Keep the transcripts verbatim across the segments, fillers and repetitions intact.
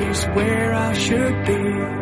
is where I should be.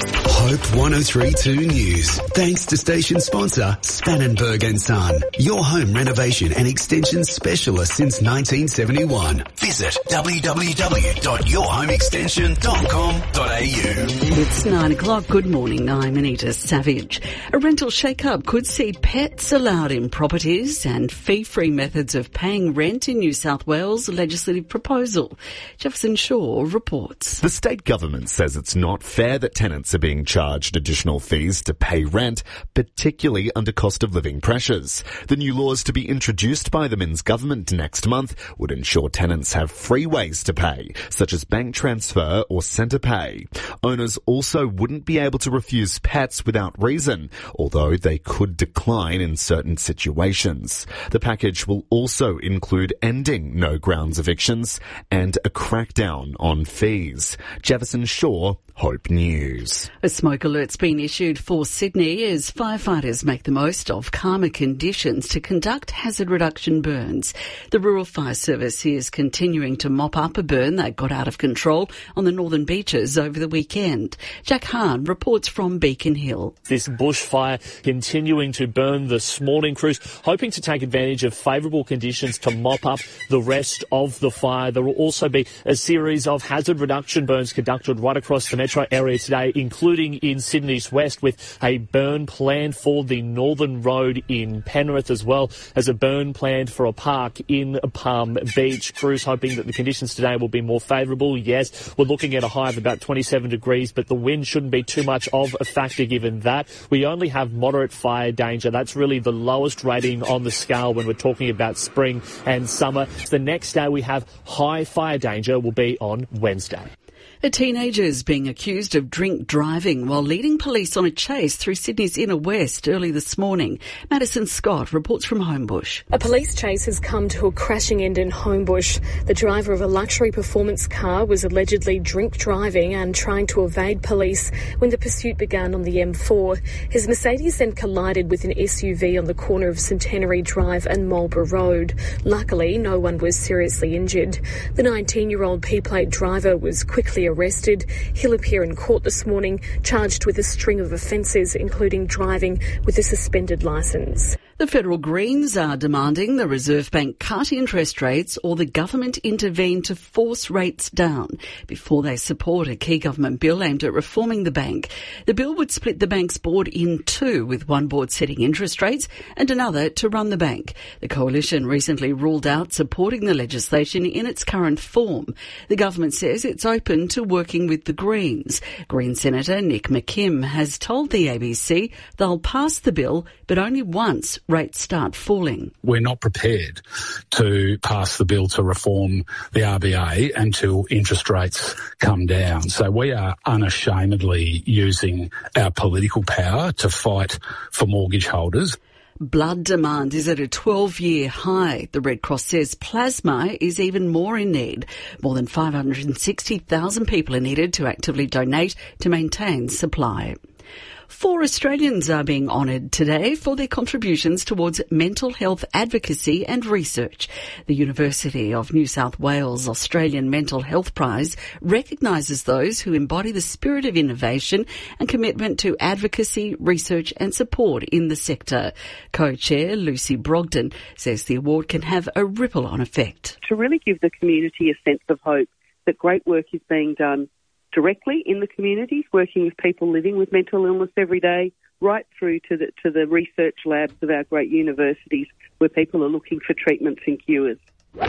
Hope one oh three point two News. Thanks to station sponsor Spannenberg and Son, your home renovation and extension specialist since nineteen seventy-one. Visit w w w dot your home extension dot com dot a u. It's nine o'clock. Good morning. I'm Anita Savage. A rental shake-up could see pets allowed in properties and fee-free methods of paying rent in New South Wales legislative proposal. Jefferson Shaw reports. The state government says it's not fair that tenants are being charged additional fees to pay rent, particularly under cost of living pressures. The new laws to be introduced by the Minns government next month would ensure tenants have free ways to pay, such as bank transfer or centre pay. Owners also wouldn't be able to refuse pets without reason, although they could decline in certain situations. The package will also include ending no grounds evictions and a crackdown on fees. Jefferson Shaw, Hope News. A smoke alert's been issued for Sydney as firefighters make the most of calmer conditions to conduct hazard reduction burns. The Rural Fire Service is continuing to mop up a burn that got out of control on the northern beaches over the weekend. Jack Hahn reports from Beacon Hill. This bushfire continuing to burn this morning. Crews hoping to take advantage of favourable conditions to mop up the rest of the fire. There will also be a series of hazard reduction burns conducted right across the metro area today, including in Sydney's west, with a burn planned for the Northern Road in Penrith, as well as a burn planned for a park in Palm Beach. Crews hoping that the conditions today will be more favourable. Yes, we're looking at a high of about twenty-seven degrees, but the wind shouldn't be too much of a factor given that. We only have moderate fire danger. That's really the lowest rating on the scale when we're talking about spring and summer. The next day we have high fire danger will be on Wednesday. A teenager is being accused of drink driving while leading police on a chase through Sydney's inner west early this morning. Madison Scott reports from Homebush. A police chase has come to a crashing end in Homebush. The driver of a luxury performance car was allegedly drink driving and trying to evade police when the pursuit began on the M four. His Mercedes then collided with an S U V on the corner of Centenary Drive and Marlborough Road. Luckily, no one was seriously injured. The nineteen-year-old P-plate driver was quickly arrested. He'll appear in court this morning, charged with a string of offences, including driving with a suspended licence. The federal Greens are demanding the Reserve Bank cut interest rates or the government intervene to force rates down before they support a key government bill aimed at reforming the bank. The bill would split the bank's board in two, with one board setting interest rates and another to run the bank. The coalition recently ruled out supporting the legislation in its current form. The government says it's open to working with the Greens. Green Senator Nick McKim has told the A B C they'll pass the bill, but only once rates start falling. We're not prepared to pass the bill to reform the R B A until interest rates come down. So we are unashamedly using our political power to fight for mortgage holders. Blood demand is at a twelve-year high. The Red Cross says plasma is even more in need. More than five hundred sixty thousand people are needed to actively donate to maintain supply. Four Australians are being honoured today for their contributions towards mental health advocacy and research. The University of New South Wales Australian Mental Health Prize recognises those who embody the spirit of innovation and commitment to advocacy, research and support in the sector. Co-chair Lucy Brogden says the award can have a ripple-on effect. To really give the community a sense of hope that great work is being done directly in the communities, working with people living with mental illness every day, right through to the to the research labs of our great universities where people are looking for treatments and cures.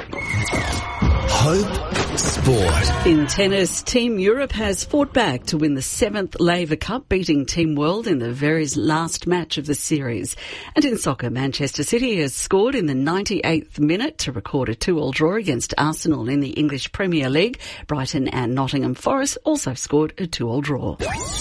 Hope Sport. In tennis, Team Europe has fought back to win the seventh Laver Cup, beating Team World in the very last match of the series. And in soccer, Manchester City has scored in the ninety-eighth minute to record a two-all draw against Arsenal in the English Premier League. Brighton and Nottingham Forest also scored a two-all draw.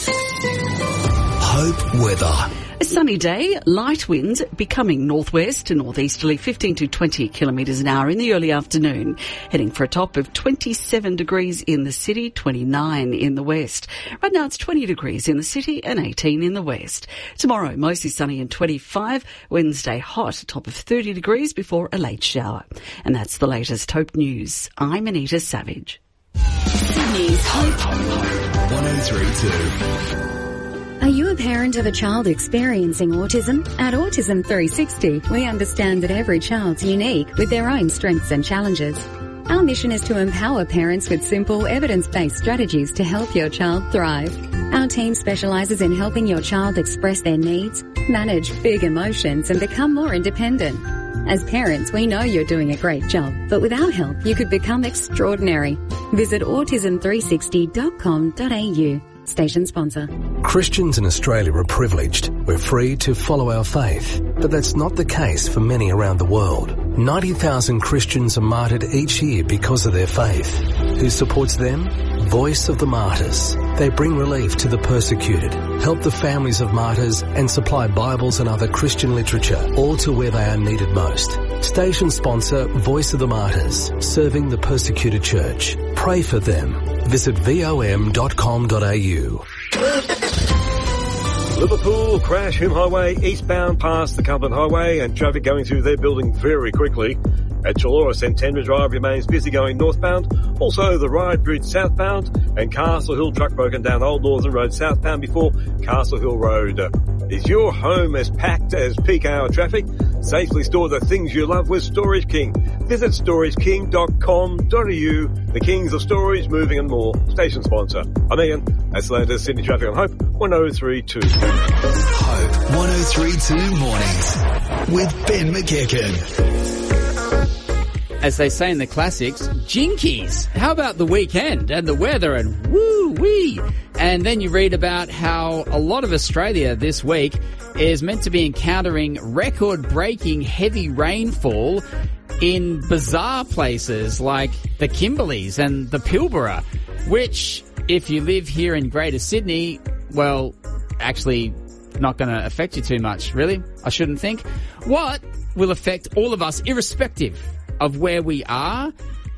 Hope weather. A sunny day, light winds becoming northwest to northeasterly fifteen to twenty kilometres an hour in the early afternoon. Heading for a top of twenty-seven degrees in the city, twenty-nine in the west. Right now it's twenty degrees in the city and eighteen in the west. Tomorrow mostly sunny and twenty-five. Wednesday hot, a top of thirty degrees before a late shower. And that's the latest Hope News. I'm Anita Savage. Sydney's Hope one oh three point two. Are you a parent of a child experiencing autism? At Autism three sixty, we understand that every child's unique with their own strengths and challenges. Our mission is to empower parents with simple, evidence-based strategies to help your child thrive. Our team specialises in helping your child express their needs, manage big emotions and become more independent. As parents, we know you're doing a great job, but with our help, you could become extraordinary. Visit autism three sixty dot com dot a u. Station sponsor. Christians in Australia are privileged. We're free to follow our faith. But that's not the case for many around the world. ninety thousand Christians are martyred each year because of their faith. Who supports them? Voice of the Martyrs. They bring relief to the persecuted, help the families of martyrs and supply Bibles and other Christian literature, all to where they are needed most. Station sponsor Voice of the Martyrs, serving the persecuted church. Pray for them. Visit vom dot com dot a u. Liverpool, Crash, Hume Highway, eastbound past the Cumberland Highway and traffic going through their building very quickly. At Chullora, Centenary Drive remains busy going northbound. Also the Ryde Bridge southbound and Castle Hill truck broken down Old Northern Road southbound before Castle Hill Road. Is your home as packed as peak hour traffic? Safely store the things you love with Storage King. Visit storage king dot com dot a u. The kings of storage, moving and more. Station sponsor. I'm Ian. That's the latest Sydney traffic on Hope one oh three point two. Hope one oh three point two mornings with Ben McKicken. As they say in the classics, jinkies. How about the weekend and the weather and woo-wee? And then you read about how a lot of Australia this week is meant to be encountering record-breaking heavy rainfall in bizarre places like the Kimberleys and the Pilbara, which, if you live here in Greater Sydney, well, actually not going to affect you too much, really, I shouldn't think. What will affect all of us, irrespective of where we are,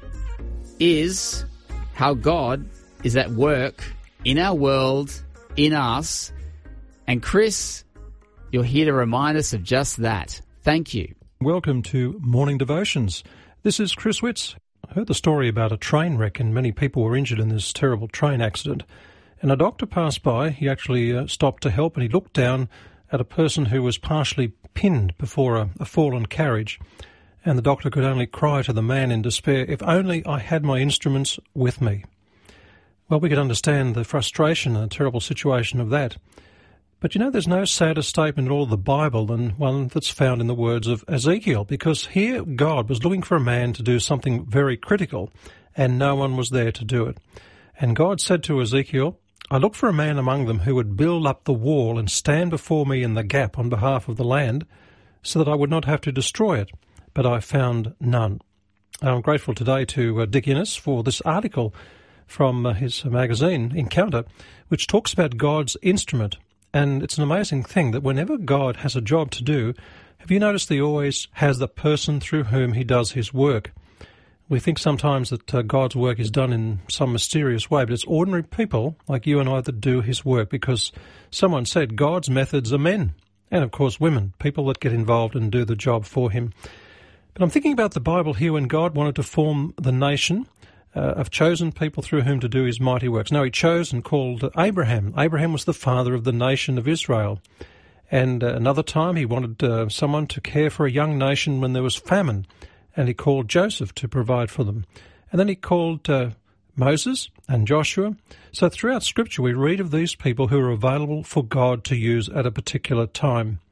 is how God is at work in our world, in us. And Chris, you're here to remind us of just that. Thank you. Welcome to Morning Devotions. This is Chris Witz. I heard the story about a train wreck and many people were injured in this terrible train accident. And a doctor passed by. He actually uh, stopped to help and he looked down at a person who was partially pinned before a, a fallen carriage. And the doctor could only cry to the man in despair, "If only I had my instruments with me." Well, we could understand the frustration and the terrible situation of that. But you know, there's no sadder statement in all of the Bible than one that's found in the words of Ezekiel, because here God was looking for a man to do something very critical, and no one was there to do it. And God said to Ezekiel, "I looked for a man among them who would build up the wall and stand before me in the gap on behalf of the land, so that I would not have to destroy it. But I found none." I'm grateful today to uh, Dick Innes for this article from uh, his magazine, Encounter, which talks about God's instrument. And it's an amazing thing that whenever God has a job to do, have you noticed that he always has the person through whom he does his work? We think sometimes that uh, God's work is done in some mysterious way, but it's ordinary people like you and I that do his work, because someone said God's methods are men. And, of course, women, people that get involved and do the job for him. But I'm thinking about the Bible here when God wanted to form the nation uh, of chosen people through whom to do his mighty works. Now, he chose and called Abraham. Abraham was the father of the nation of Israel. And uh, another time he wanted uh, someone to care for a young nation when there was famine. And he called Joseph to provide for them. And then he called uh, Moses and Joshua. So throughout Scripture we read of these people who are available for God to use at a particular time.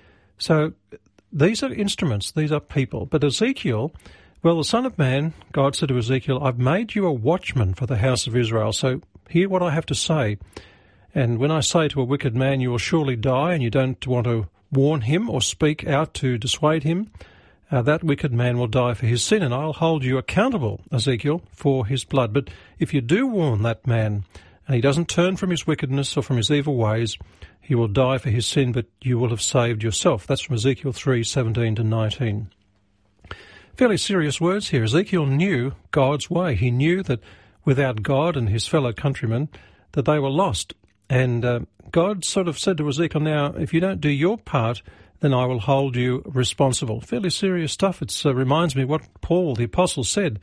So these are instruments, these are people. But Ezekiel, well, the Son of Man, God said to Ezekiel, "I've made you a watchman for the house of Israel, so hear what I have to say. And when I say to a wicked man, you will surely die, and you don't want to warn him or speak out to dissuade him, uh, that wicked man will die for his sin, and I'll hold you accountable, Ezekiel, for his blood. But if you do warn that man, and he doesn't turn from his wickedness or from his evil ways, he will die for his sin, but you will have saved yourself." That's from Ezekiel three, seventeen to nineteen. Fairly serious words here. Ezekiel knew God's way. He knew that without God and his fellow countrymen, that they were lost. And uh, God sort of said to Ezekiel, "Now, if you don't do your part, then I will hold you responsible." Fairly serious stuff. It uh, reminds me what Paul, the apostle, said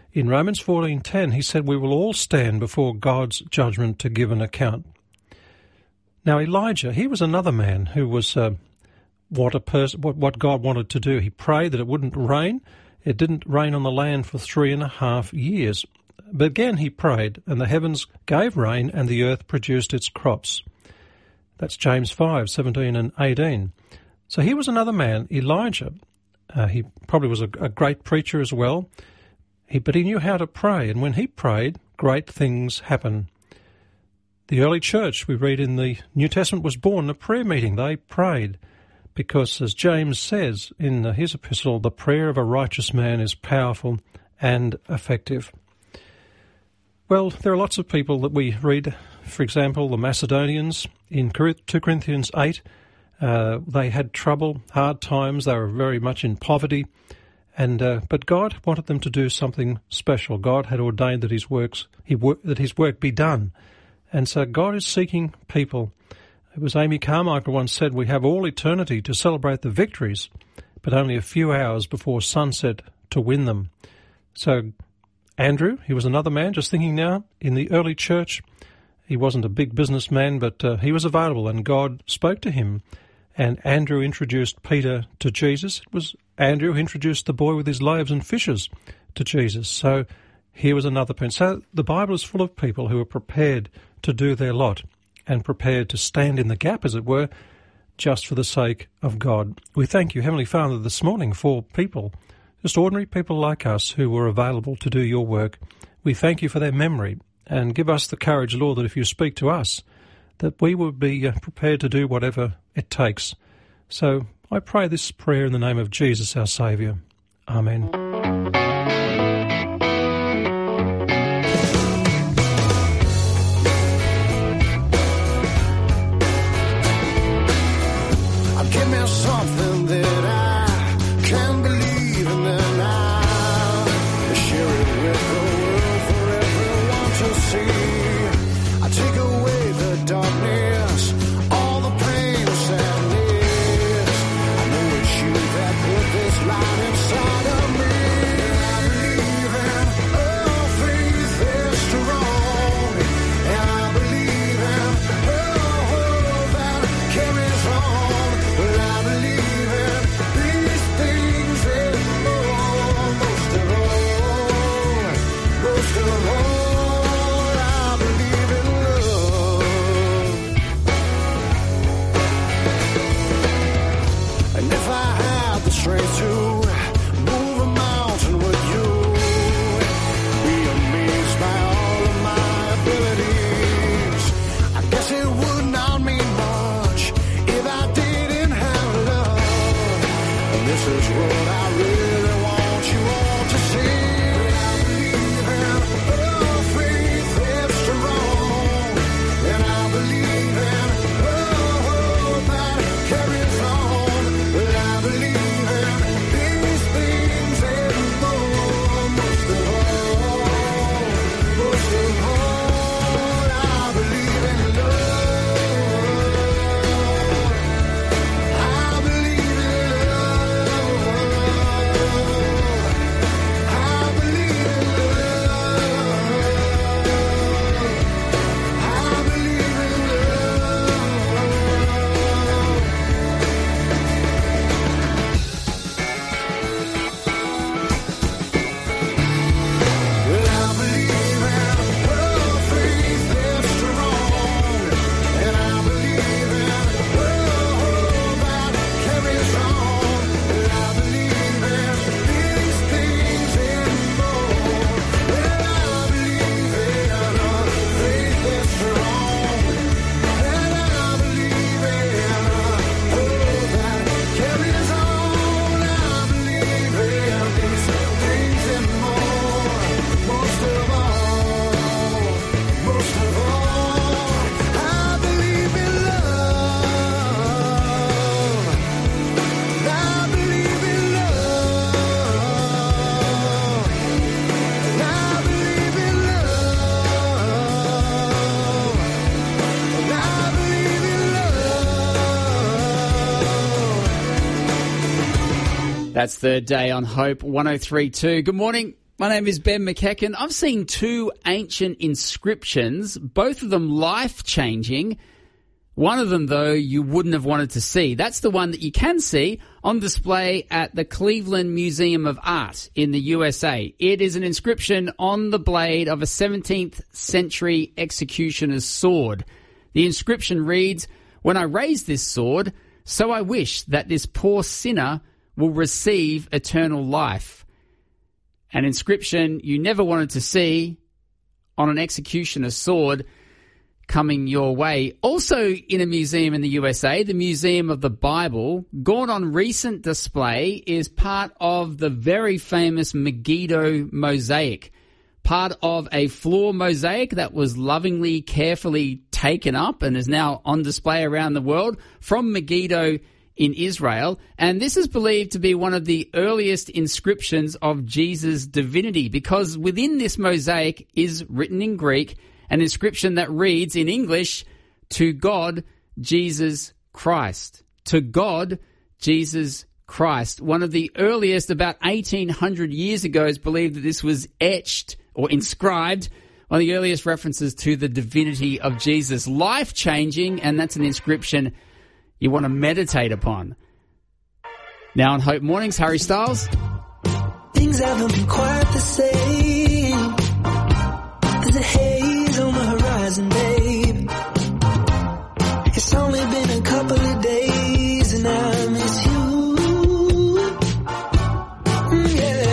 In Romans fourteen ten, he said, we will all stand before God's judgment to give an account. Now, Elijah, he was another man who was uh, what a pers- what, what God wanted to do. He prayed that it wouldn't rain. It didn't rain on the land for three and a half years. But again he prayed, and the heavens gave rain, and the earth produced its crops. That's James five, seventeen and eighteen. So he was another man, Elijah. Uh, he probably was a, a great preacher as well. He, but he knew how to pray, and when he prayed, great things happened. The early church, we read in the New Testament, was born in a prayer meeting. They prayed because, as James says in his epistle, the prayer of a righteous man is powerful and effective. Well, there are lots of people that we read, for example, the Macedonians in two Corinthians eight. Uh, they had trouble, hard times, they were very much in poverty, and uh, but God wanted them to do something special. God had ordained that his works, he wor- that his work be done. And so God is seeking people. It was Amy Carmichael once said, we have all eternity to celebrate the victories, but only a few hours before sunset to win them. So Andrew, he was another man, just thinking now, in the early church, he wasn't a big businessman, but uh, he was available, and God spoke to him. And Andrew introduced Peter to Jesus. It was Andrew who introduced the boy with his loaves and fishes to Jesus. So here was another person. So the Bible is full of people who are prepared to do their lot and prepared to stand in the gap, as it were, just for the sake of God. We thank you, Heavenly Father, this morning for people, just ordinary people like us who were available to do your work. We thank you for their memory, and give us the courage, Lord, that if you speak to us, that we will be prepared to do whatever it takes. So I pray this prayer in the name of Jesus, our Saviour. Amen. Give me something that I can believe in, and I share it with the world for everyone to see. I take away the darkness, all the pain and sadness. I know it's you that put this light inside of me. I believe in a faith that's strong, and I believe in a hope that carries on. Well, I believe in these things and more. Most of all, most of all, I believe in love. And if I had the strength to move a mountain, would you be amazed by all of my abilities? I guess it would not mean much if I didn't have love. And this is what I really want you all to see. I believe in a faith that's strong, and I believe in a hope that carries on. Well, I believe in these things and more. Most of all, most of all, I believe in love. I believe in love. I believe in love. I believe in Well, I believe in a faith that's strong, and I believe in a hope that carries on. Well, I believe in these things and more. Well, I believe in a faith that's strong, and I believe in a hope that carries on. I believe in these things and more. Most of all, most of all, I believe in love. I believe in love. I believe in love. I believe in love. That's Third Day on Hope one oh three point two. Good morning. My name is Ben McEachern. I've seen two ancient inscriptions, both of them life-changing. One of them, though, you wouldn't have wanted to see. That's the one that you can see on display at the Cleveland Museum of Art in the U S A. It is an inscription on the blade of a seventeenth century executioner's sword. The inscription reads, "When I raise this sword, so I wish that this poor sinner will receive eternal life." An inscription you never wanted to see on an executioner's sword coming your way. Also in a museum in the U S A, the Museum of the Bible, gone on recent display, is part of the very famous Megiddo mosaic. Part of a floor mosaic that was lovingly, carefully taken up and is now on display around the world from Megiddo in Israel. And this is believed to be one of the earliest inscriptions of Jesus' divinity, because within this mosaic is written in Greek an inscription that reads in English, "To God, Jesus Christ." To God, Jesus Christ. One of the earliest, about eighteen hundred years ago, is believed that this was etched or inscribed, one of the earliest references to the divinity of Jesus. Life-changing, and that's an inscription you want to meditate upon. Now on Hope Mornings, Harry Styles. Things haven't been quite the same. There's a haze on the horizon, babe. It's only been a couple of days and I miss you. Mm,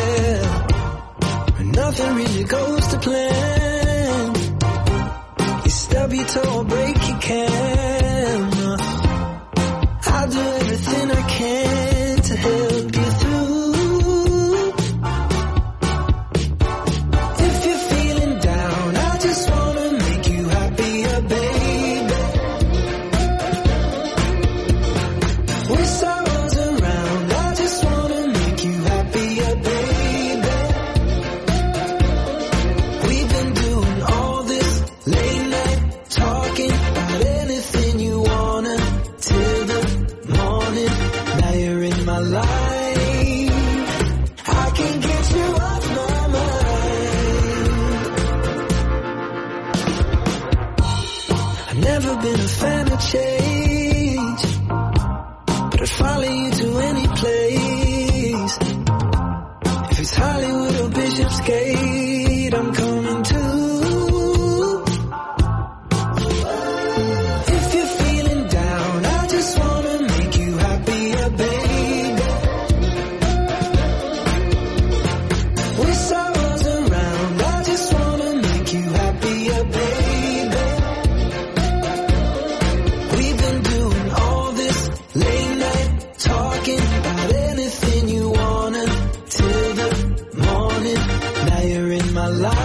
yeah. Nothing really goes to plan. You stub your toe or break your can. I'll do everything I can to help you through. If you're feeling down, I just wanna make you happier, baby. With sorrows around, I just wanna make you happier, baby. We've been doing all this late night talking about anything you wanna till the morning. Now you're in my life. I can't get you off my mind. I've never been a fan of change, but I'd follow you to any place. If it's Hollywood or Bishopsgate, I'm coming too. If you're feeling down, I just wanna make you happier, baby. With sorrows around, I just wanna make you happier, baby. We've been doing all this late night talking about anything you wanna till the morning. Now you're in my life.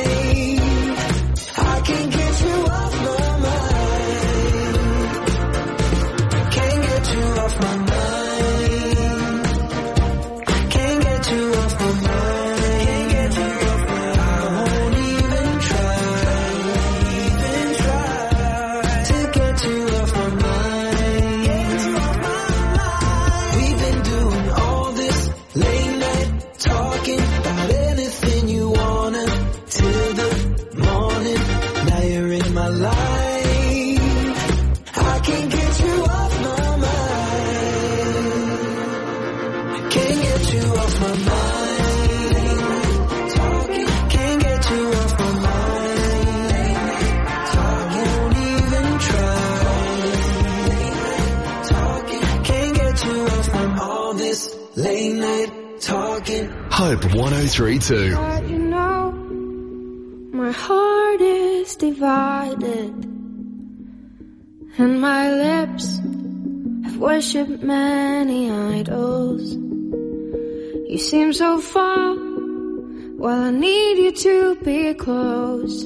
I can't get you off my mind. Can't get you off my mind. Can't get you off my mind. Can't get you off my mind. I won't even try, even try to get you off my mind. Get you off my mind. We've been doing all this late night talking about anything you wanna till the morning. Now you're in my life. I can't get you off my mind. Can't get you off my mind. Talking, can't get you off my mind. Talking, won't even try. Talking, can't get you off my mind. All this late night talking. Hope one oh three two. But you know, my heart is divided, and my lips have worshipped many idols. You seem so far, well I need you to be close.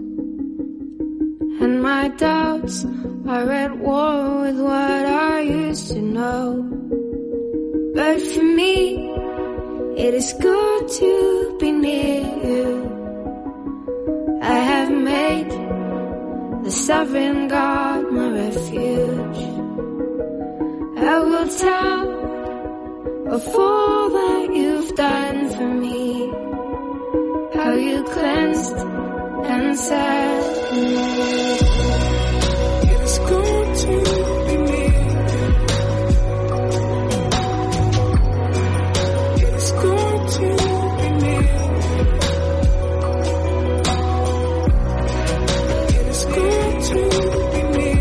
And my doubts are at war with what I used to know. But for me, it is good to be near you. I have made the sovereign God my refuge. I will tell of all that you've done for me. how you cleansed and set me. It is good to be near. It is good to be near. It is good to be near.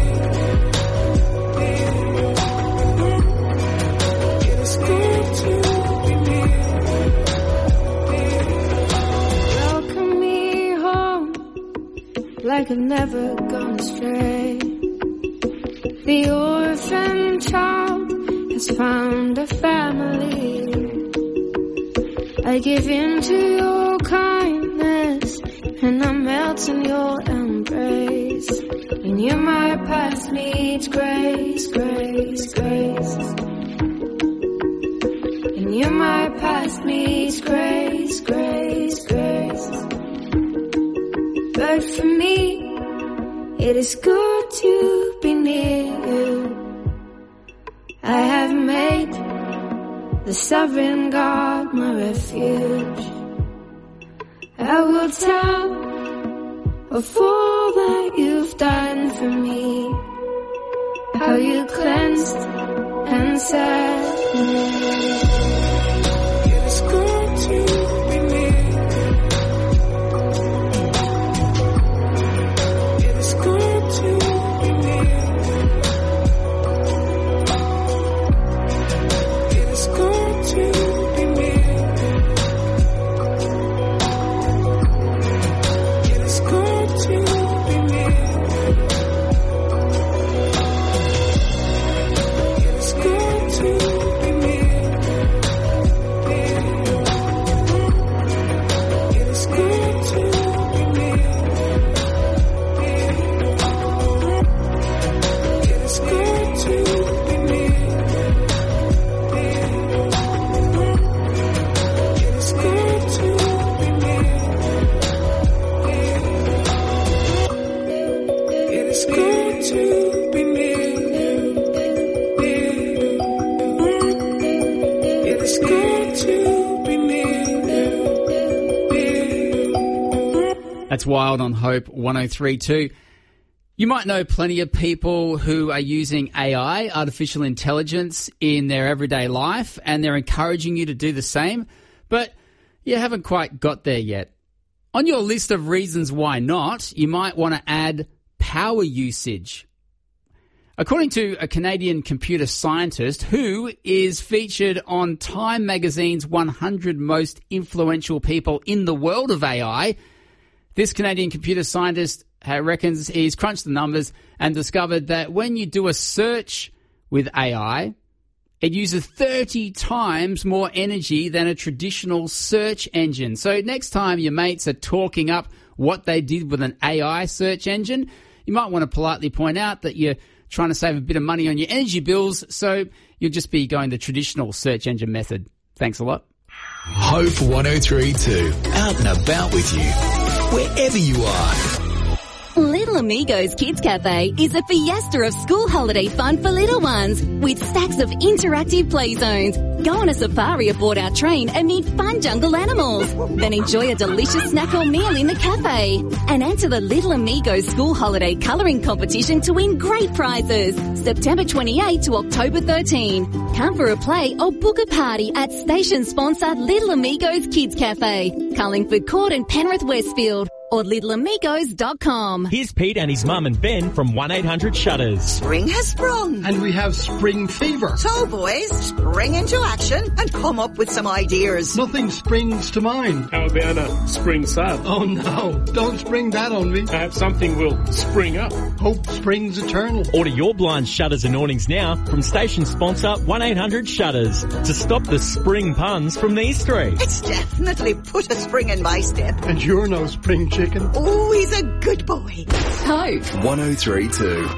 It is good to be near. Welcome me home, like I've never gone astray. The orphan child has found a family. I give in to your kindness, and I melt in your embrace. And you, my path meets grace, grace, grace. And you, my path meets grace, grace, grace. But for me, it is good to be near you. I have made the sovereign God my refuge. I will tell of all that you've done for me, how you cleansed and set me. It is good to be near. It is good to be near. It is good to be near. It is good to be near. It is good to be near. It is good to be near. It is good to be near. It is good to be near. It is good to be near. It is good to be near. That's Wild on Hope one oh three point two. You might know plenty of people who are using A I, artificial intelligence, in their everyday life, and they're encouraging you to do the same, but you haven't quite got there yet. On your list of reasons why not, you might want to add power usage. According to a Canadian computer scientist who is featured on Time magazine's one hundred most influential people in the world of A I, this Canadian computer scientist uh, reckons he's crunched the numbers and discovered that when you do a search with A I, it uses thirty times more energy than a traditional search engine. So next time your mates are talking up what they did with an A I search engine, you might want to politely point out that you're trying to save a bit of money on your energy bills, so you'll just be going the traditional search engine method. Thanks a lot. Hope one oh three point two, out and about with you, wherever you are. Little Amigos Kids Cafe is a fiesta of school holiday fun for little ones with stacks of interactive play zones. Go on a safari aboard our train and meet fun jungle animals. Then enjoy a delicious snack or meal in the cafe. And enter the Little Amigos School Holiday Colouring Competition to win great prizes. September twenty-eighth to October thirteenth. Come for a play or book a party at station sponsor Little Amigos Kids Cafe, Carlingford Court and Penrith Westfield. Or little amigos dot com. Here's Pete and his mum and Ben from one eight hundred Shutters. Spring has sprung. And we have spring fever. So, boys, spring into action and come up with some ideas. Nothing springs to mind. How about a spring sale? Oh, no. Don't spring that on me. Perhaps something will spring up. Hope springs eternal. Order your blinds, shutters and awnings now from station sponsor one eight hundred Shutters to stop the spring puns from these three. It's definitely put a spring in my step. And you're no spring chicken. Oh, he's a good boy. Hope one oh three point two.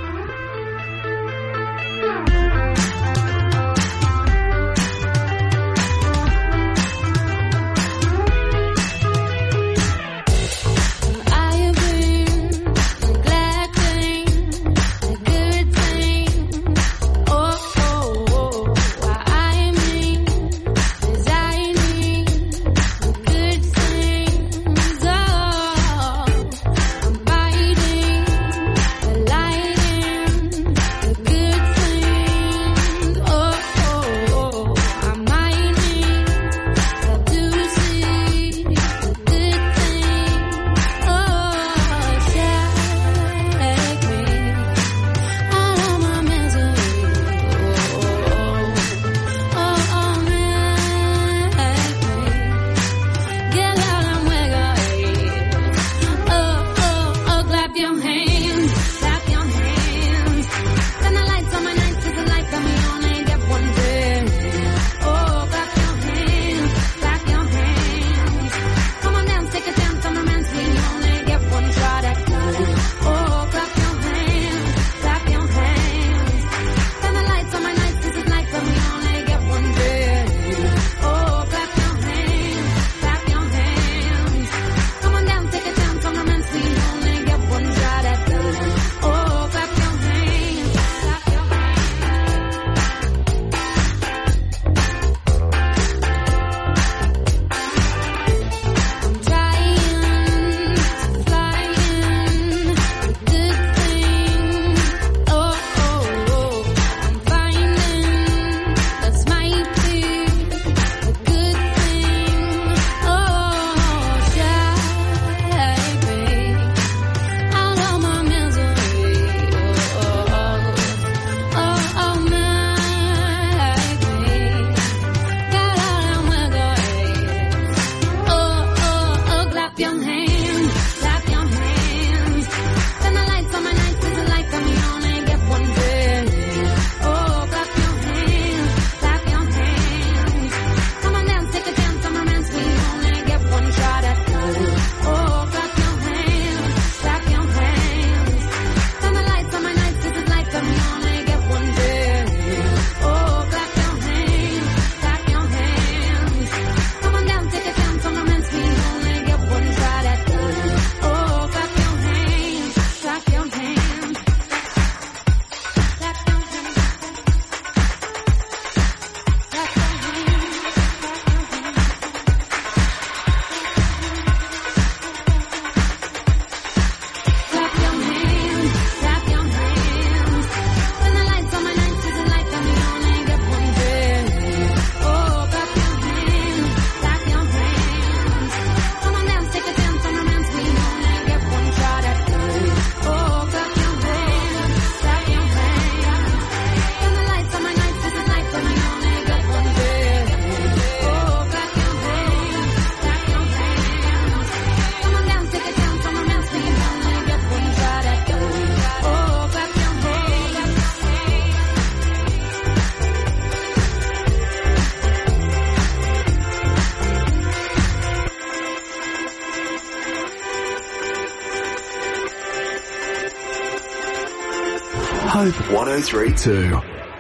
Hope one oh three two.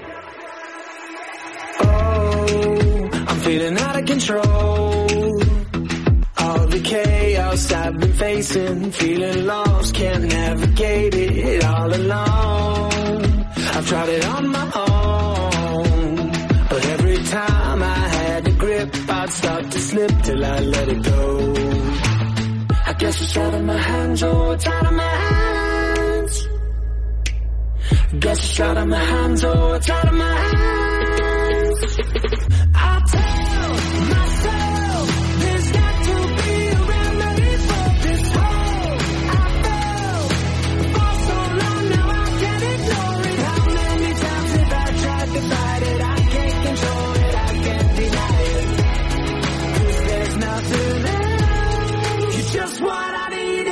Oh, I'm feeling out of control. All the chaos I've been facing, feeling lost, can't navigate it all alone. I've tried it on my own, but every time I had a grip, I'd start to slip till I let it go. I guess it's out of my hands, oh, it's out of my hands. Guess it's out of my hands, oh, it's out of my hands. I tell myself there's got to be a remedy for this hole I felt for so long. Now I can't ignore it. How many times have I tried to fight it? I can't control it, I can't deny it. 'Cause there's nothing else. You're just what I needed.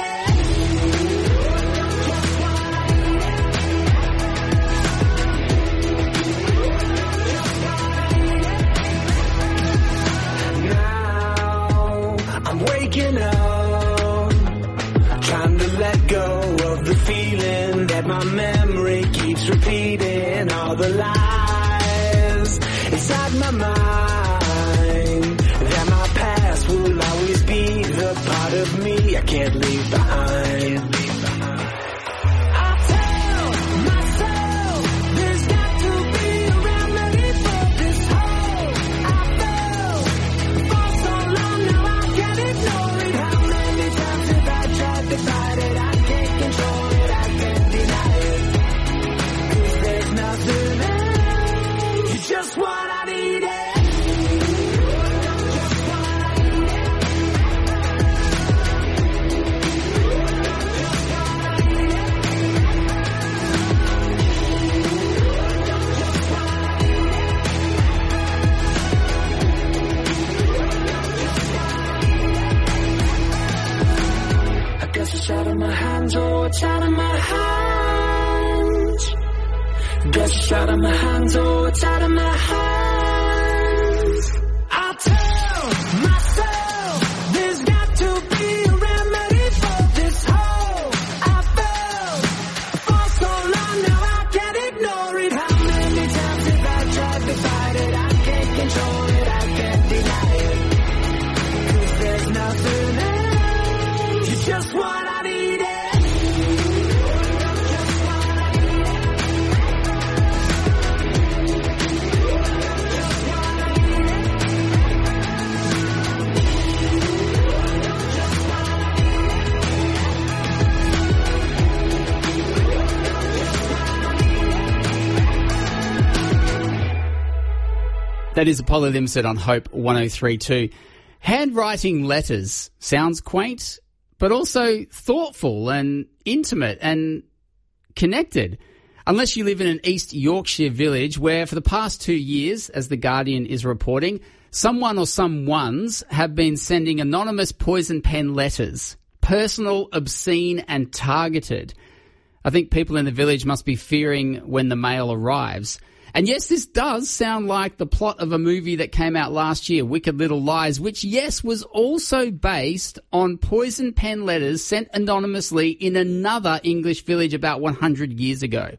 I'm waking up, trying to let go of the feeling that my memory keeps repeating. All the lies inside my mind, that my past will always be the part of me I can't leave behind. I tell myself there's got to be a remedy for this hole I felt for so long. Now I can't ignore it. How many times have I tried to fight it? I can't control it, I can't deny it. 'Cause there's nothing else. You're just what I needed. I guess it's out of my hands, oh, it's out of my hands. Guess it's out of my hands, oh, it's out of my hands. I tell myself there's got to be a remedy for this hole I felt for so long. Now I can't ignore it. How many times have I tried to fight it? I can't control it, I can't deny it. 'Cause there's nothing else. You're just what I needed. That is Apollo Limset on Hope one oh three two. Handwriting letters sounds quaint, but also thoughtful and intimate and connected. Unless you live in an East Yorkshire village where for the past two years, as The Guardian is reporting, someone or someones have been sending anonymous poison pen letters, personal, obscene and targeted. I think people in the village must be fearing when the mail arrives. And yes, this does sound like the plot of a movie that came out last year, Wicked Little Lies, which, yes, was also based on poison pen letters sent anonymously in another English village about one hundred years ago.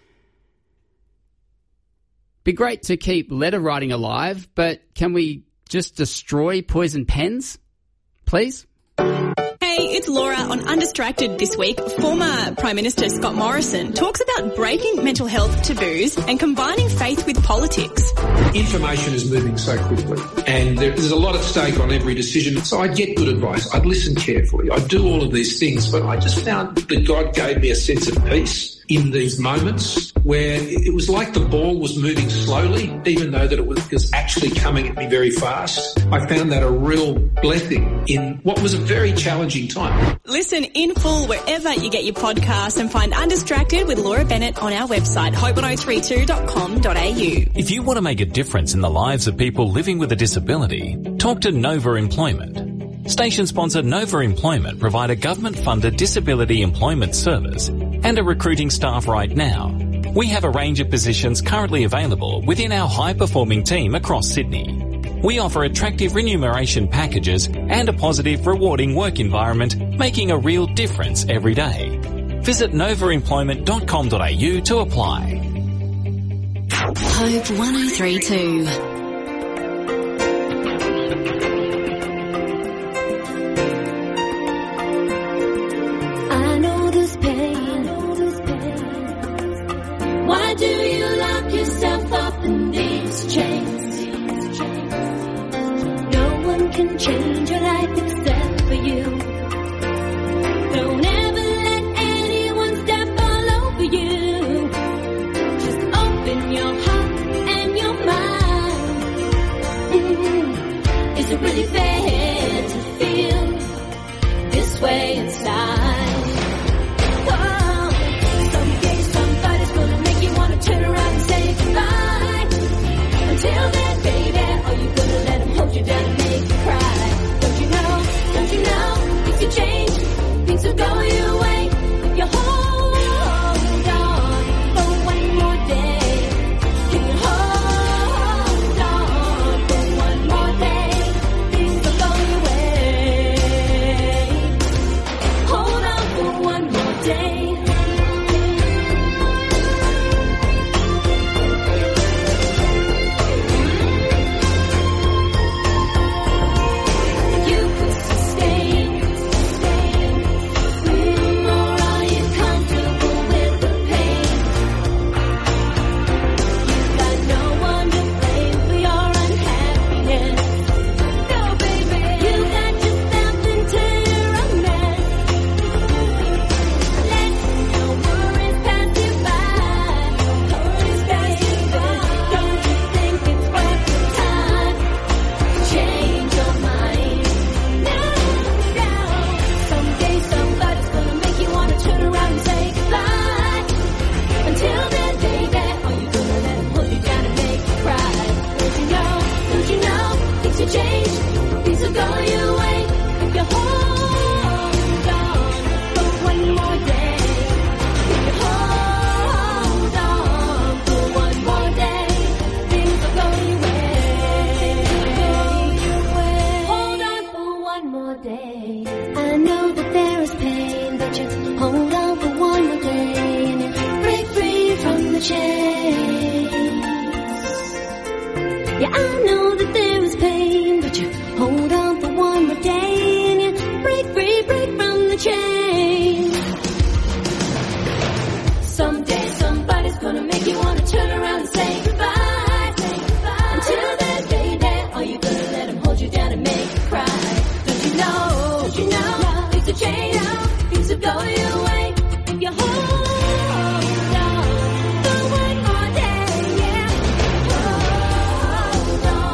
Be great to keep letter writing alive, but can we just destroy poison pens, please? Hey, it's Laura on Undistracted this week. Former Prime Minister Scott Morrison talks about breaking mental health taboos and combining faith with politics. Information is moving so quickly and there's a lot at stake on every decision. So I'd get good advice. I'd listen carefully. I'd do all of these things, but I just found that God gave me a sense of peace in these moments where it was like the ball was moving slowly, even though that it was, it was actually coming at me very fast. I found that a real blessing in what was a very challenging time. Listen in full wherever you get your podcasts and find Undistracted with Laura Bennett on our website, hope one oh three two dot com dot a u. If you want to make a difference in the lives of people living with a disability, talk to Nova Employment. Station sponsor Nova Employment provide a government-funded disability employment service and are recruiting staff right now. We have a range of positions currently available within our high-performing team across Sydney. We offer attractive remuneration packages and a positive, rewarding work environment, making a real difference every day. Visit nova employment dot com dot a u to apply. Hope one oh three two. I know this pain. Why do you lock yourself up in these chains? No one can change your life except for you. Don't ever let anyone step all over you. Just open your heart and your mind. Mm, is it really fair to feel this way inside? Oh, someday somebody's gonna make you wanna turn around and say goodbye. Until then, baby, are you gonna let him hold you down and make you cry? Don't you know, don't you know, things will change, things will go your way. If you hold on for one more day, can you hold on for one more day? Things will go your way. Hold on for one more day. You could sustain, mm, or are you comfortable with the pain? You've got no one to blame for your unhappiness. No, baby, you got yourself into your own mess. Let no worries pass you by. Worries pass you by. Don't you think it's worth the time to change your mind? No, no. Someday somebody's gonna make you wanna turn around and say goodbye. Until then, baby, are you gonna let him hold you down and make you cry? Don't you know, don't you know, things will change, things will go your way. If you hold on for one more day, if you hold on for one more day, things will go your way. Hold on for one more day. I know that there is pain, but you hold on for one more day and you break free from the chains. Yeah, I know that there is pain, but you hold on for one more day and you break free, break from the chains. Someday somebody's gonna make you wanna turn around and say goodbye. Say goodbye. Until then, baby, are you gonna let him hold you down and make you cry? Don't you know, don't you know, things will change, things will go your way. If you hold on for one more day, yeah. Hold on.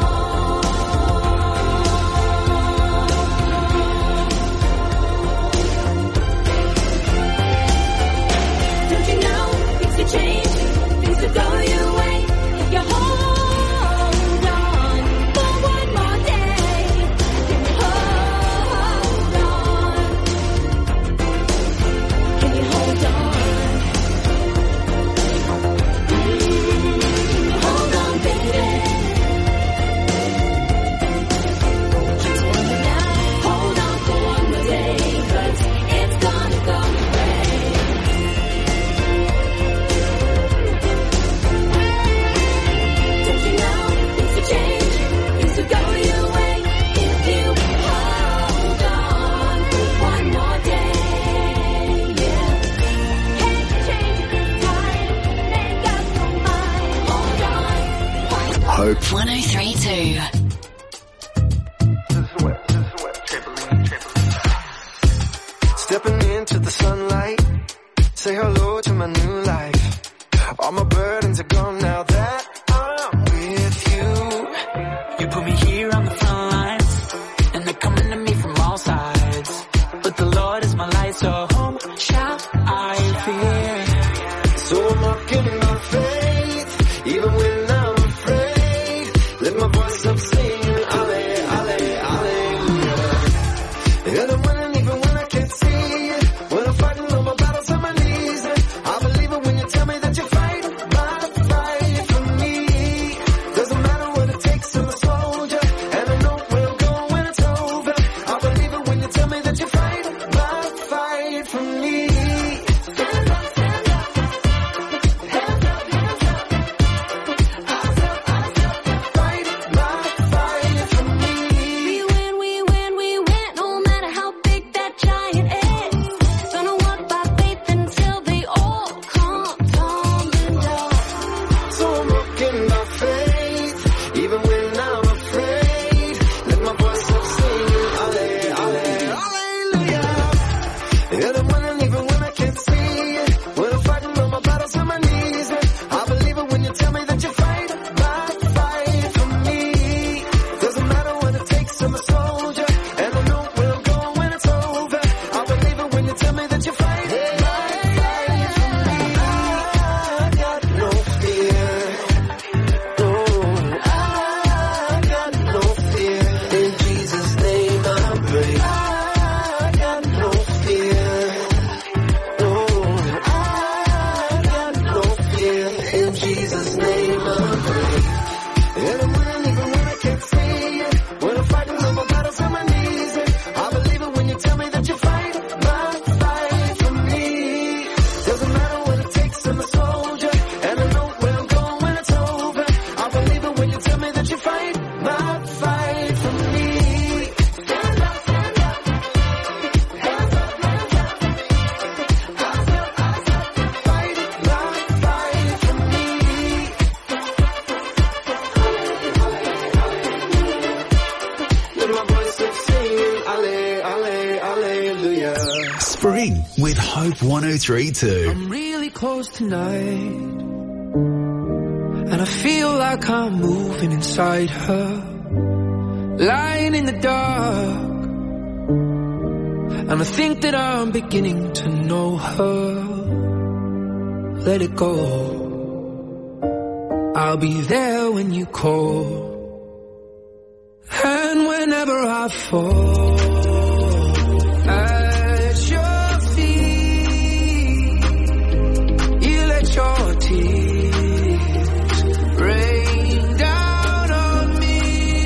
Don't you know, things will change, things will go your way. If you hold on for one more day, can you hold on? Can you hold on? Mm, hold on, baby. Just one more night. Hold on for one more day, 'cause it's gonna go your way. Don't you know, things will change, things will go your way. If you hold on for one more day, yeah. Can't change this time, ain't got no mind. Hold on. Hope one oh three two. Stepping into the sunlight, say hello to my new life. All my burdens are gone now that I'm with you. You put me here on the front lines, and they're coming to me from all sides. But the Lord is my light, so whom shall I fear? So I'm walking in my faith, even when I'm afraid. Lift my voice up singing, Ale, Ale, Alleluia. And I'm winning even when I can't see. When I'm fighting all my battles on my knees, I believe it when you tell me that you fight my fight for me. Doesn't matter what it takes, I'm a soldier, and I know where I'm going when it's over. I believe it when you tell me that you fight my fight for me. Jesus' name I pray. And I'm winning even when I can't see it. When I'm fighting over battles on my knees. And I believe it when you tell me that you fight my fight for me. Doesn't matter what it takes, I'm a soldier. And I know where I'm going when it's over. I believe it when you tell me that you fight my fight for me. Spring with Hope one oh three point two. I'm really close tonight, and I feel like I'm moving inside her, lying in the dark, and I think that I'm beginning to know her. Let it go, I'll be there when you call, and whenever I fall at your feet, you let your tears rain down on me.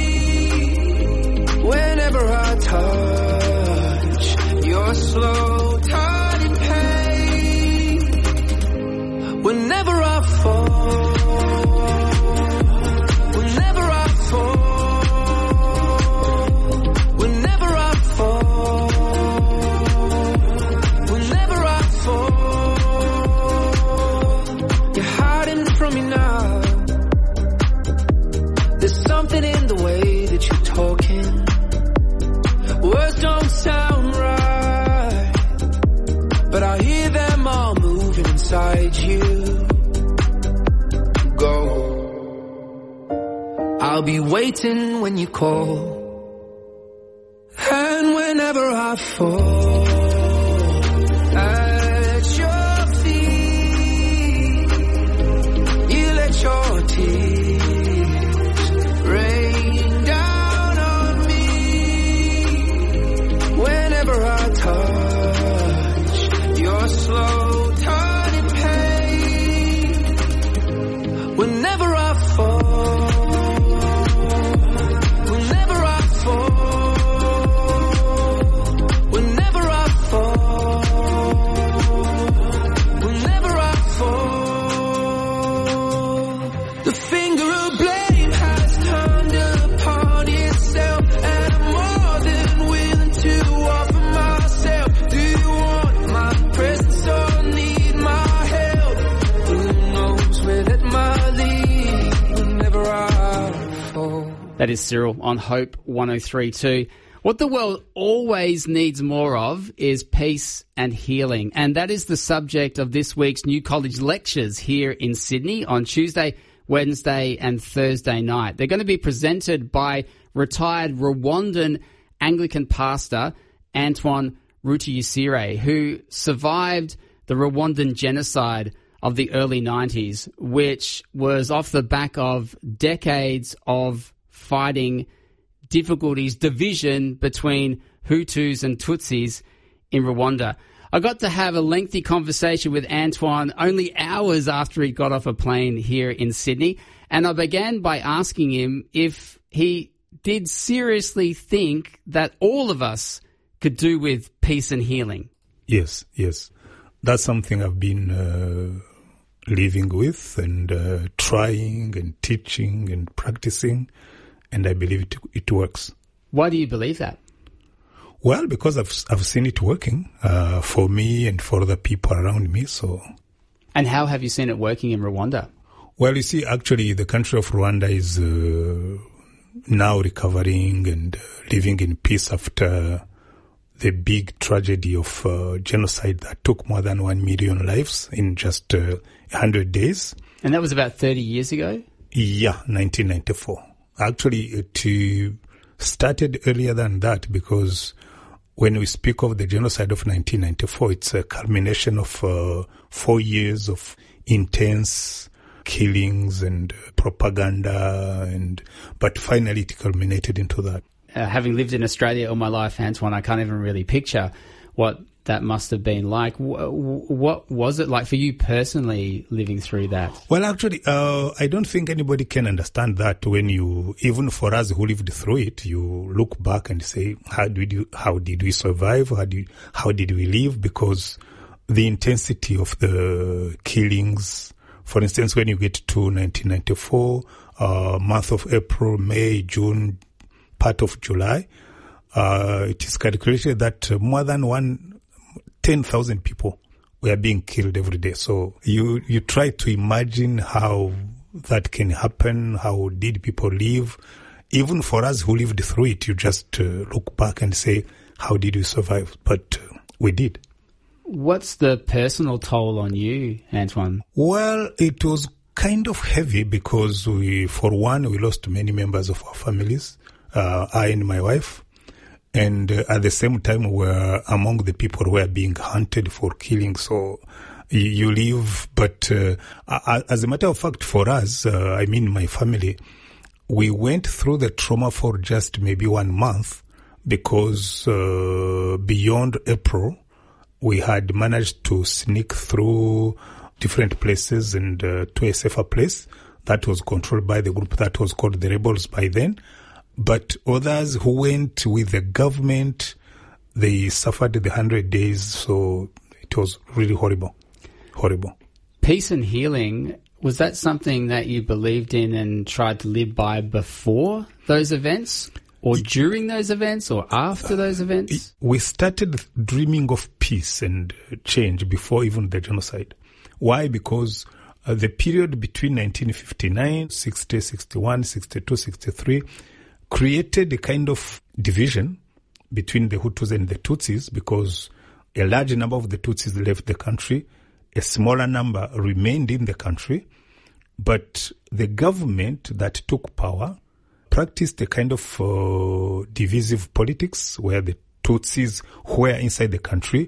Whenever I touch your slow turning pain, whenever I fall, whenever I fall, whenever I fall, whenever I fall, you're hiding from me now. There's something in the way that you're talking. Words don't sound right, but I hear them all moving inside you. Go, I'll be waiting when you call, and whenever I fall at your feet, you let your tears rain down on me. Whenever I touch your slow turning pain, whenever I fall, whenever I fall, whenever I fall, whenever I fall, the finger of blame has turned upon itself, and I'm more than willing to offer myself. Do you want my presence or need my help? Who knows where that might lead whenever I fall. That is Cyril on Hope one oh three point two. What the world always needs more of is peace and healing. And that is the subject of this week's New College lectures here in Sydney on Tuesday, Wednesday and Thursday night. They're going to be presented by retired Rwandan Anglican pastor Antoine Rutayisire, who survived the Rwandan genocide of the early nineties, which was off the back of decades of fighting, difficulties, division between Hutus and Tutsis in Rwanda. I got to have a lengthy conversation with Antoine only hours after he got off a plane here in Sydney, and I began by asking him if he did seriously think that all of us could do with peace and healing. Yes, yes. That's something I've been uh, living with and uh, trying and teaching and practicing, and I believe it, it works. Why do you believe that? Well, because I've I've seen it working uh, for me and for the people around me. So, and how have you seen it working in Rwanda? Well, you see, actually, the country of Rwanda is uh, now recovering and uh, living in peace after the big tragedy of uh, genocide that took more than one million lives in just uh, one hundred days. And that was about thirty years ago? Yeah, nineteen ninety-four. Actually, it uh, started earlier than that, because when we speak of the genocide of nineteen ninety-four, it's a culmination of uh, four years of intense killings and uh, propaganda, and but finally it culminated into that. Uh, having lived in Australia all my life, Antoine, I can't even really picture what that must have been like. What was it like for you personally living through that? Well, actually, uh, I don't think anybody can understand that when you, even for us who lived through it, you look back and say, how did you, how did we survive? How did, how did we live? Because the intensity of the killings, for instance, when you get to nineteen ninety-four, uh, month of April, May, June, part of July, uh, it is calculated that more than one, ten thousand people were being killed every day. So you, you try to imagine how that can happen. How did people live? Even for us who lived through it, you just uh, look back and say, how did we survive? But uh, we did. What's the personal toll on you, Antoine? Well, it was kind of heavy because we, for one, we lost many members of our families, uh, I and my wife. And uh, at the same time, we were among the people who were being hunted for killing. So you, you live, but uh, as a matter of fact, for us, uh, I mean my family, we went through the trauma for just maybe one month because uh, beyond April, we had managed to sneak through different places and uh, to a safer place that was controlled by the group that was called the Rebels by then. But others who went with the government, they suffered the hundred days. So it was really horrible, horrible. Peace and healing, was that something that you believed in and tried to live by before those events? Or during those events or after those events? We started dreaming of peace and change before even the genocide. Why? Because uh, the period between nineteen fifty-nine, sixty, sixty-one, sixty-two, sixty-three created a kind of division between the Hutus and the Tutsis because a large number of the Tutsis left the country. A smaller number remained in the country. But the government that took power practiced a kind of uh, divisive politics where the Tutsis who were inside the country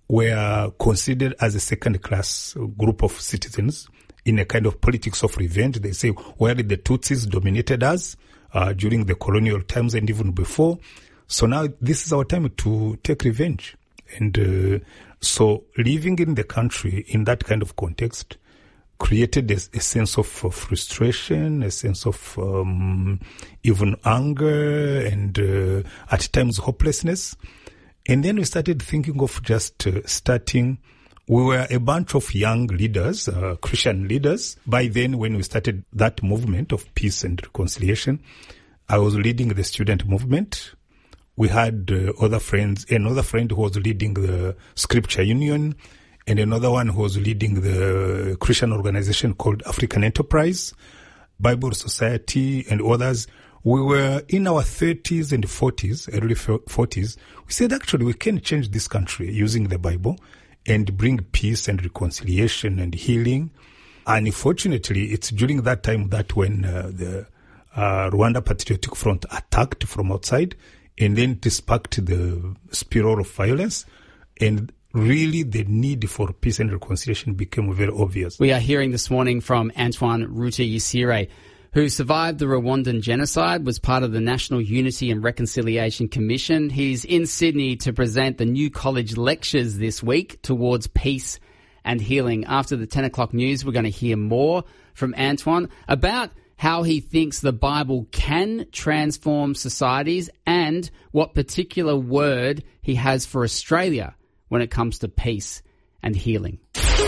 were considered as a second-class group of citizens in a kind of politics of revenge. They say, where did the Tutsis dominated us uh, during the colonial times and even before? So now this is our time to take revenge. And uh, so living in the country in that kind of context created a, a sense of uh, frustration, a sense of um, even anger and uh, at times hopelessness. And then we started thinking of just uh, starting. We were a bunch of young leaders, uh, Christian leaders. By then, when we started that movement of peace and reconciliation, I was leading the student movement. We had uh, other friends, another friend who was leading the Scripture Union, and another one who was leading the Christian organization called African Enterprise, Bible Society, and others. We were in our thirties and forties, early forties. We said, actually, we can change this country using the Bible and bring peace and reconciliation and healing. And unfortunately, it's during that time that when uh, the uh, Rwanda Patriotic Front attacked from outside, and then it sparked the spiral of violence, and really the need for peace and reconciliation became very obvious. We are hearing this morning from Antoine Rutayisire, who survived the Rwandan genocide, was part of the National Unity and Reconciliation Commission. He's in Sydney to present the New College lectures this week towards peace and healing. After the ten o'clock news, we're going to hear more from Antoine about how he thinks the Bible can transform societies and what particular word he has for Australia when it comes to peace and healing.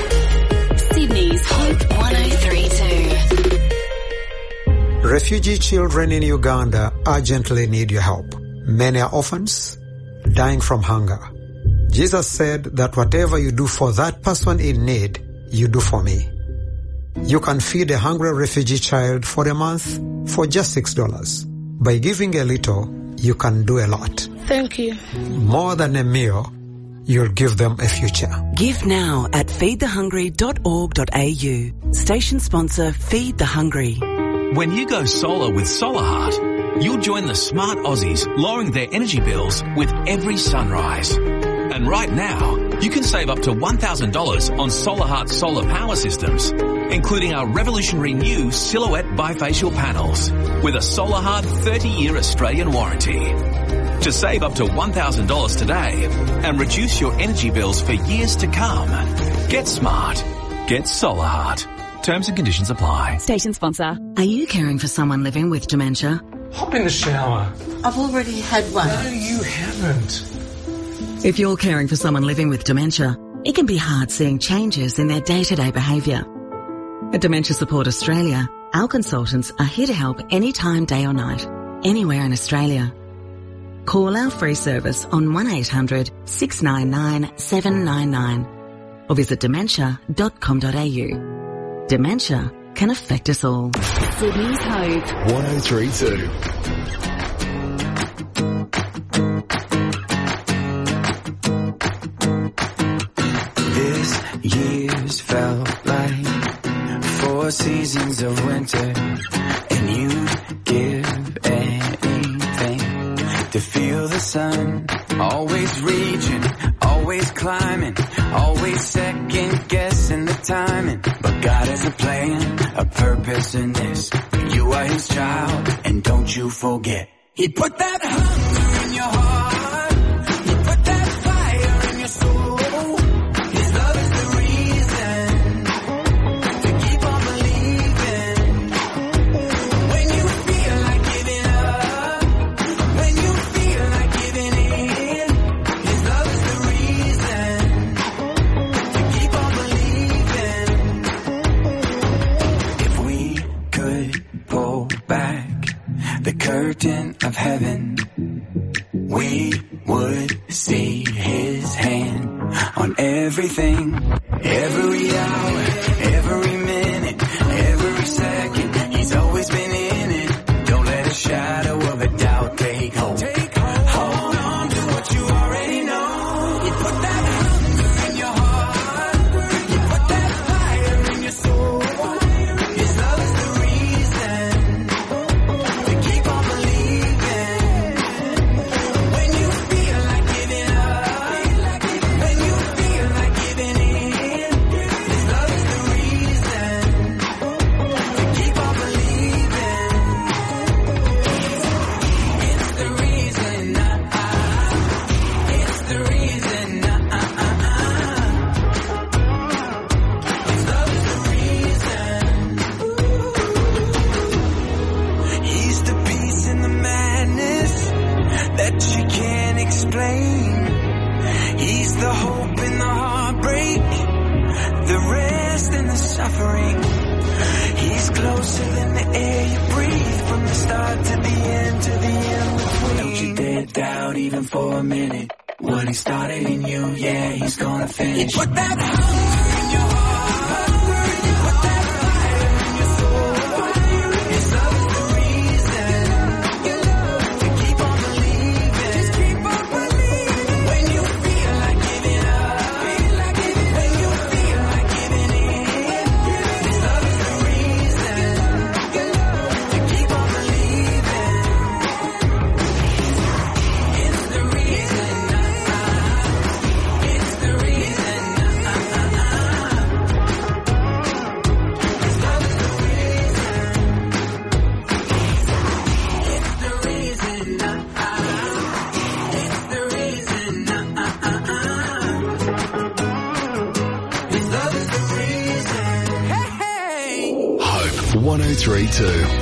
Sydney's Hope one oh three two. Refugee children in Uganda urgently need your help. Many are orphans, dying from hunger. Jesus said that whatever you do for that person in need, you do for me. You can feed a hungry refugee child for a month for just six dollars. By giving a little, you can do a lot. Thank you. More than a meal, you'll give them a future. Give now at feed the hungry dot org dot a u. Station sponsor Feed the Hungry. When you go solar with SolarHeart, you'll join the smart Aussies lowering their energy bills with every sunrise. And right now, you can save up to one thousand dollars on SolarHeart solar power systems, including our revolutionary new Silhouette bifacial panels with a SolarHeart thirty-year Australian warranty. to save up to one thousand dollars today and reduce your energy bills for years to come. Get smart. Get Solar Heart. Terms and conditions apply. Station sponsor. Are you caring for someone living with dementia? Hop in the shower. I've already had one. No, you haven't. If you're caring for someone living with dementia, it can be hard seeing changes in their day-to-day behaviour. At Dementia Support Australia, our consultants are here to help anytime, day or night, anywhere in Australia. Call our free service on one eight hundred six nine nine seven nine nine or visit dementia dot com dot a u. Dementia can affect us all. Sydney's Hope. one oh three two. This year's felt like four seasons of winter, and you'd give anything to feel the sun. Always reaching, always climbing, always second guessing the timing. But God has a plan, a purpose in this. You are His child, and don't you forget. He put that hunger in your heart. He put that fire in your soul. His love is the reason to keep on believing. When you feel like giving up, when you feel like giving in, His love is the reason to keep on believing. If we could pull back the curtain of heaven, we would see His hand on everything, every hour, every minute, every second. He's always been in it. Don't let a shadow of a doubt take hold. Take hold. Hold on to what you already know. You put that hunger in your heart. You put that fire in your soul. His love is the reason to keep on believing. When you feel like giving up, when you feel like giving in, His love is the reason to keep on believing. It's the reason, uh, uh, it's the reason, uh, uh, uh. His love is the reason. He's the peace in the madness that you can't explain. He's the hope in the heartbreak, the rest in the suffering. He's closer than the air you breathe, from the start to the end, to the end between. Don't you dare doubt even for a minute what He started in you, yeah, He's gonna finish. He put that hunger in your heart. He put that fire in your soul. His love is the reason to keep on believing. Just keep on believing. When you feel like giving up, when you feel like giving in, His love is the reason to keep on believing. It's the reason, uh, it's the reason, uh, uh, uh. His love is the reason. It's the reason, uh, uh. It's the reason, uh, uh, uh. His love is the reason. Hey, hey. Hope one oh three two.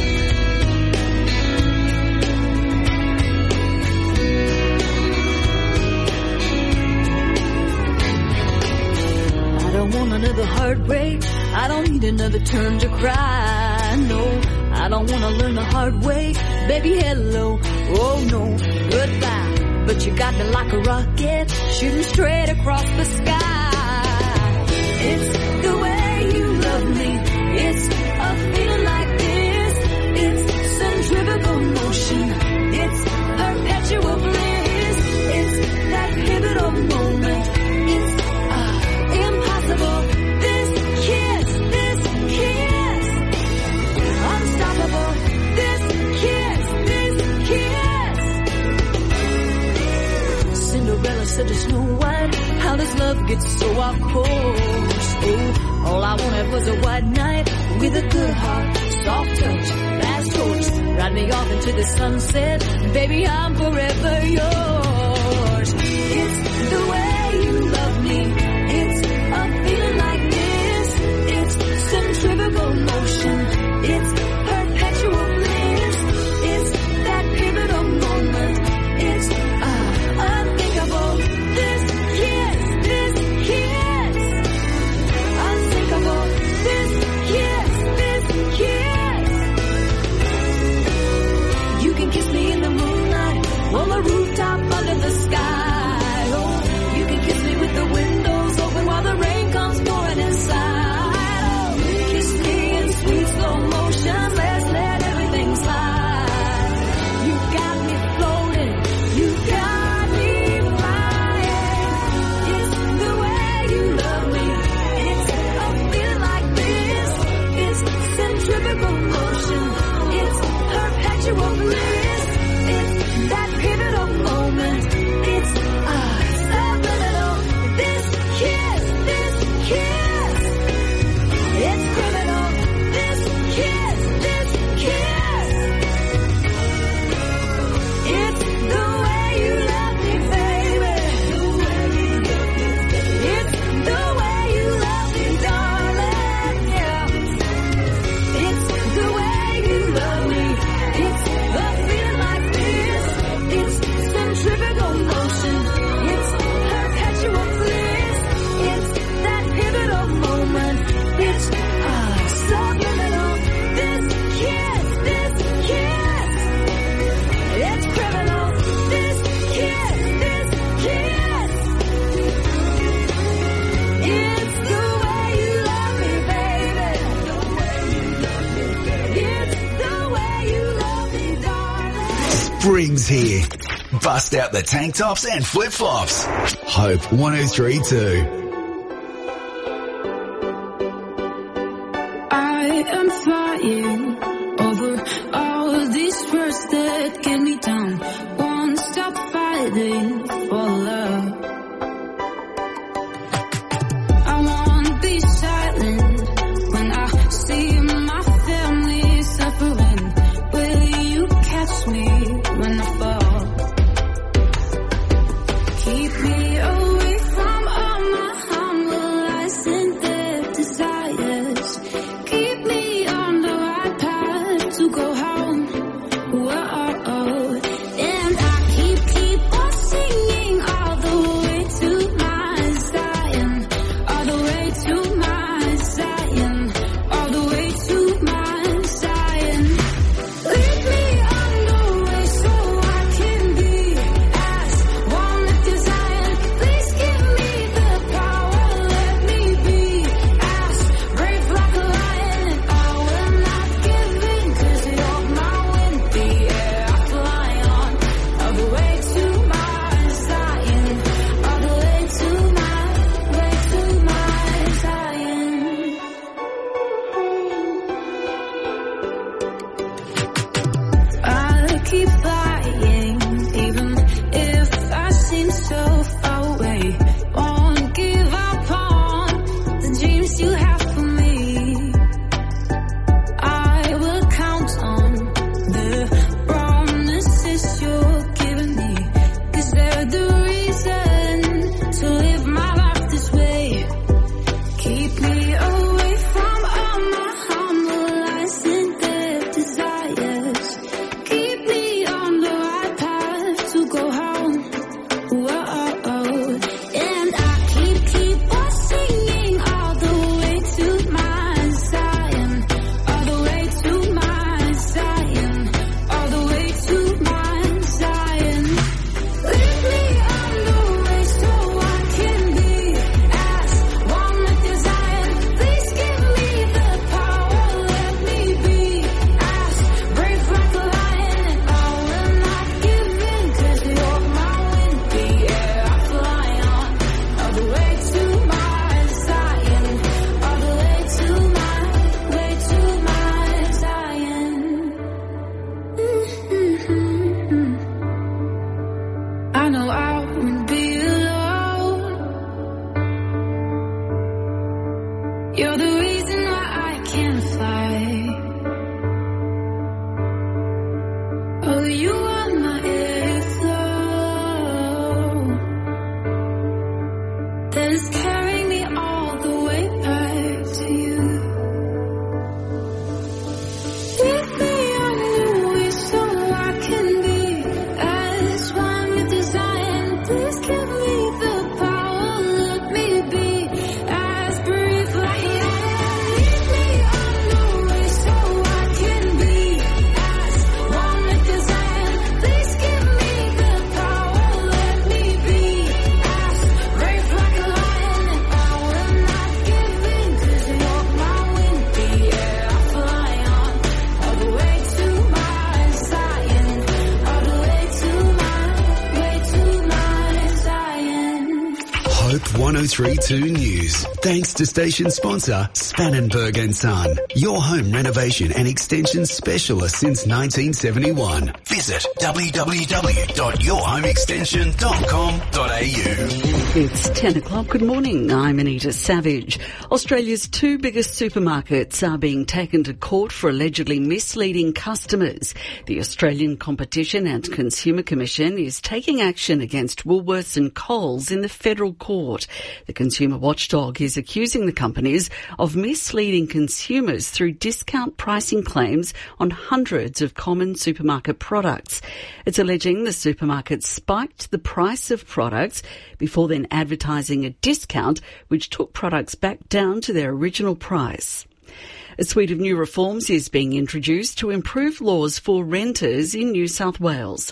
I don't want another heartbreak. I don't need another turn to cry. No, I don't want to learn the hard way. Baby, hello. Oh no, goodbye. But you got me like a rocket, shooting straight across the sky. It's the way you love me. It's a feeling like this. It's centrifugal motion. It's perpetual bliss. It's that pivotal moment. It's uh, impossible. This kiss, this kiss, unstoppable. This kiss, this kiss. Cinderella said to Snow White, how does love get so off course? Oh, all I wanted was a white knight with a good heart, soft touch, fast horse, ride me off into the sunset. Baby, I'm forever yours. It's the way you love me. It's a feeling like this. It's centrifugal motion. It's perpetual bliss. It's that pivotal moment. It's uh, unthinkable. This kiss, this kiss. Unthinkable. This kiss, this kiss. You can kiss me in the moonlight, on the rooftop, under the sky. Oh, you can kiss me with the windows open while the rain comes pouring inside. Oh, kiss me in sweet slow motion. Let's let everything slide. You got me floating. You got me flying. It's the way you love me. It's a feeling like this. It's centrifugal motion. It's perpetual bliss. It's that pivotal moment. It's ah, subliminal. This kiss, this kiss. It's criminal. This kiss, this kiss. It's the way you love me, baby. It's the way you love me, darling. Yeah. It's the way you love me. It's a feeling like this. It's centrifugal motion. It's perpetual bliss. It's that pivotal moment. It's ah, subliminal. This kiss, this kiss. It's criminal. This kiss, this kiss. It's the way you love me, baby. It's the way you love me, darling. Spring's here. Bust out the tank tops and flip-flops. Hope one oh three two. I am flying over all these words that get me down. Won't stop fighting for love. I won't be silent when I see my family suffering. Will you catch me when I fall? Keep me away from all my humble lies and their desires. Keep me on the right path to go home. Whoa, and I keep, keep on singing all the way to my Zion, all the way to my Zion, all the way to my Zion. Lead me on the way so I can be as one with your Zion. Please give me the power, let me be as brave like a lion. And I will not give in, 'cause you're my wind, the air I fly on. All the way to my Zion, all the way to my, way to my Zion. I keep flying, even if I seem so far away. Won't give up on the dreams you have for me. I will count on the promises you're giving me, 'cause they're the reason to live my life this way. Keep me away from all my humble lies and their desires. Keep me on one oh three point two News. Thanks to station sponsor Spannenberg and Son, your home renovation and extension specialist since nineteen seventy-one. Visit w w w dot your home extension dot com dot a u. It's ten o'clock. Good morning. I'm Anita Savage. Australia's two biggest supermarkets are being taken to court for allegedly misleading customers. The Australian Competition and Consumer Commission is taking action against Woolworths and Coles in the federal court. The consumer watchdog is accusing the companies of misleading consumers through discount pricing claims on hundreds of common supermarket products. It's alleging the supermarkets spiked the price of products before then advertising a discount which took products back down to their original price. A suite of new reforms is being introduced to improve laws for renters in New South Wales.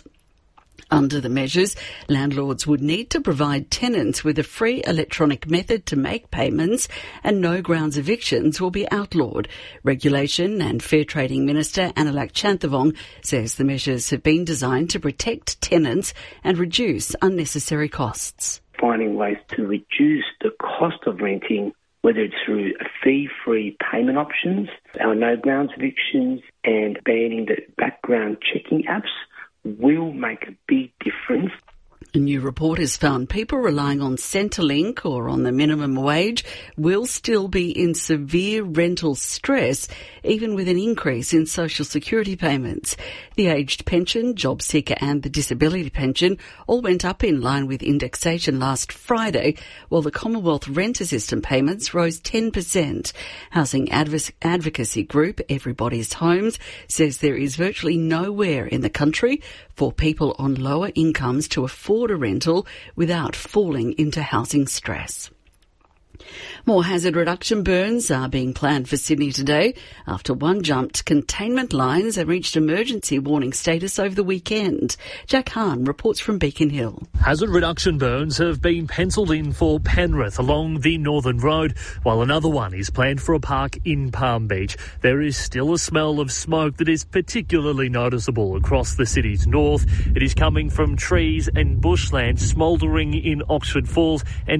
Under the measures, landlords would need to provide tenants with a free electronic method to make payments, and no grounds evictions will be outlawed. Regulation and Fair Trading Minister Anilak Chanthavong says the measures have been designed to protect tenants and reduce unnecessary costs. Finding ways to reduce the cost of renting, whether it's through fee-free payment options, our no grounds evictions, and banning the background checking apps, will make a big difference. A new report has found people relying on Centrelink or on the minimum wage will still be in severe rental stress, even with an increase in social security payments. The aged pension, job seeker and the disability pension all went up in line with indexation last Friday, while the Commonwealth rent assistance payments rose ten percent. Housing adv- advocacy group Everybody's Homes says there is virtually nowhere in the country for people on lower incomes to afford a rental without falling into housing stress. More hazard reduction burns are being planned for Sydney today after one jumped containment lines and reached emergency warning status over the weekend. Jack Hahn reports from Beacon Hill. Hazard reduction burns have been pencilled in for Penrith along the Northern Road, while another one is planned for a park in Palm Beach. There is still a smell of smoke that is particularly noticeable across the city's north. It is coming from trees and bushland smouldering in Oxford Falls and